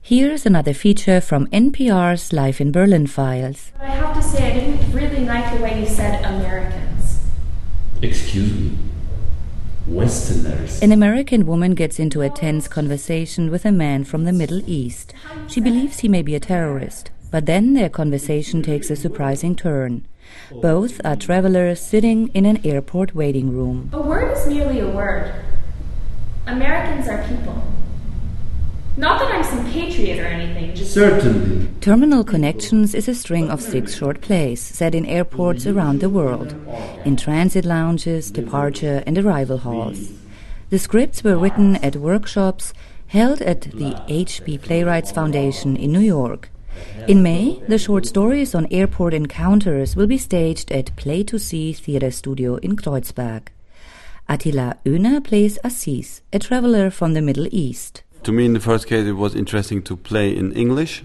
Here's another feature from NPR's Life in Berlin files. I have to say, I didn't really like the way you said Americans. Excuse me? Westerners. An American woman gets into a tense conversation with a man from the Middle East. She believes he may be a terrorist, but then their conversation takes a surprising turn. Both are travelers sitting in an airport waiting room. A word is merely a word. Americans are people. Not that I'm some patriot or anything, just... Certainly. Terminal Connections is a string of 6 short plays set in airports around the world, in transit lounges, departure and arrival halls. The scripts were written at workshops held at the HB Playwrights Foundation in New York. In May, the short stories on airport encounters will be staged at Play to See Theatre Studio in Kreuzberg. Attila Öner plays Aziz, a traveler from the Middle East. To me, in the first case, it was interesting to play in English.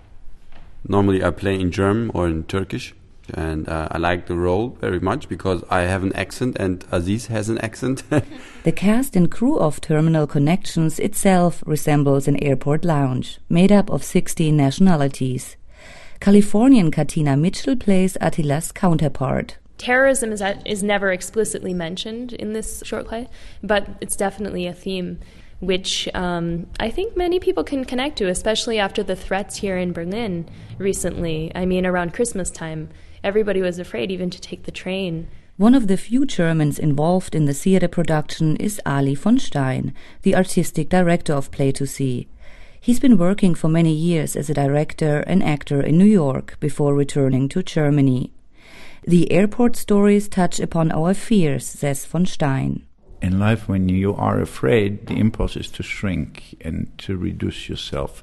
Normally, I play in German or in Turkish, and I like the role very much because I have an accent and Aziz has an accent. The cast and crew of Terminal Connections itself resembles an airport lounge, made up of 16 nationalities. Californian Katina Mitchell plays Attila's counterpart. Terrorism is never explicitly mentioned in this short play, but it's definitely a theme which I think many people can connect to, especially after the threats here in Berlin recently. I mean, around Christmas time, everybody was afraid even to take the train. One of the few Germans involved in the theatre production is Ali von Stein, the artistic director of Play to See. He's been working for many years as a director and actor in New York before returning to Germany. The airport stories touch upon our fears, says von Stein. In life, when you are afraid, the impulse is to shrink and to reduce yourself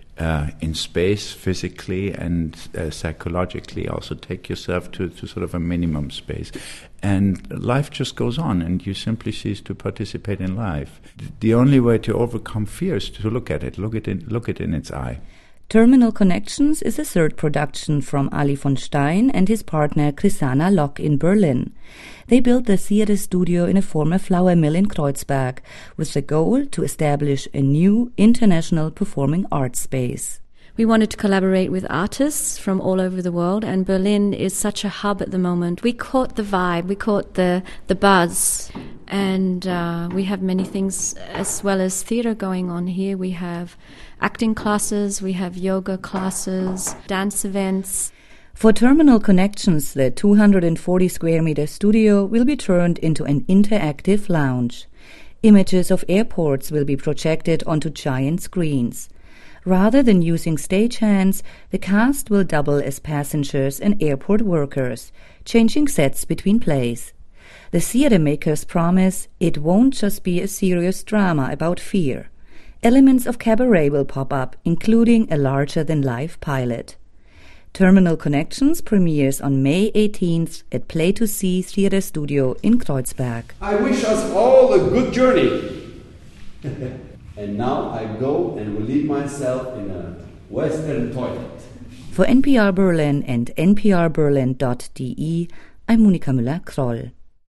in space, physically and psychologically. Also take yourself to sort of a minimum space. And life just goes on, and you simply cease to participate in life. The only way to overcome fear is to look at it in its eye. Terminal Connections is a third production from Ali von Stein and his partner Chrisana Lock in Berlin. They built the theatre studio in a former flour mill in Kreuzberg with the goal to establish a new international performing arts space. We wanted to collaborate with artists from all over the world, and Berlin is such a hub at the moment. We caught the vibe, we caught the buzz, and we have many things as well as theatre going on here. We have acting classes, we have yoga classes, dance events. For Terminal Connections, the 240 square meter studio will be turned into an interactive lounge. Images of airports will be projected onto giant screens. Rather than using stagehands, the cast will double as passengers and airport workers, changing sets between plays. The theatre makers promise it won't just be a serious drama about fear. Elements of cabaret will pop up, including a larger-than-life pilot. Terminal Connections premieres on May 18th at Play to See Theatre Studio in Kreuzberg. I wish us all a good journey. And now I go and relieve myself in a Western toilet. For NPR Berlin and nprberlin.de, I'm Monika Müller-Kroll.